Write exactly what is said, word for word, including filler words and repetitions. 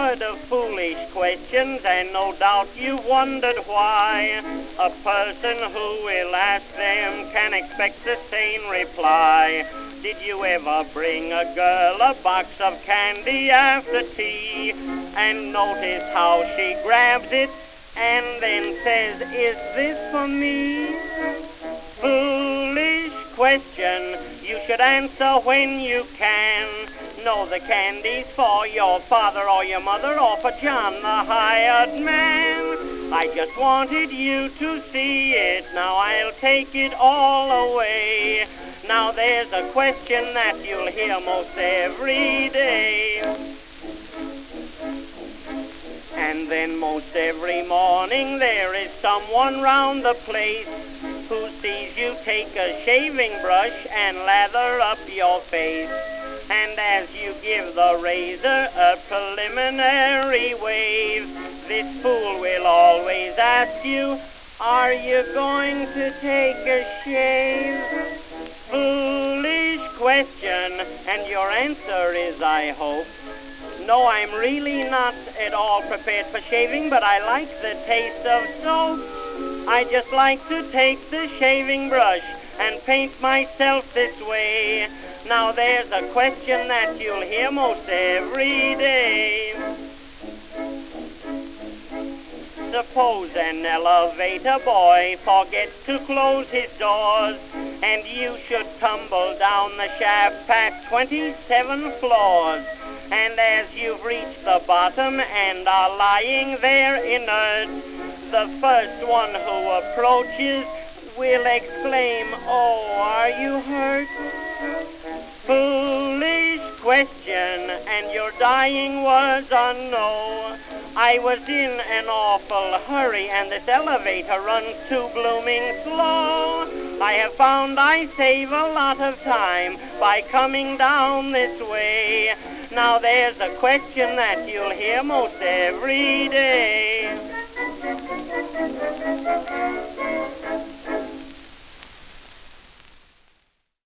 heard of foolish questions, and no doubt you've wondered why. A person who will ask them can expect the same reply. Did you ever bring a girl a box of candy after tea, and notice how she grabs it and then says, "Is this for me?" Foolish question, you should answer when you can. No, the candy's for your father or your mother or for John, the hired man. I just wanted you to see it, now I'll take it all away. Now there's a question that you'll hear most every day. And then most every morning there is someone round the place who sees you take a shaving brush and lather up your face. And as you give the razor a preliminary wave, this fool will always ask you, "Are you going to take a shave?" Foolish question, and your answer is, I hope, "No, I'm really not at all prepared for shaving, but I like the taste of soap. I just like to take the shaving brush and paint myself this way." Now there's a question that you'll hear most every day. Suppose an elevator boy forgets to close his doors, and you should tumble down the shaft past twenty-seven floors. And as you've reached the bottom and are lying there inert, the first one who approaches will exclaim, "Oh, are you hurt?" Foolish question, and your dying words are no. "I was in an awful hurry, and this elevator runs too blooming slow. I have found I save a lot of time by coming down this way." Now there's a question that you'll hear most every day.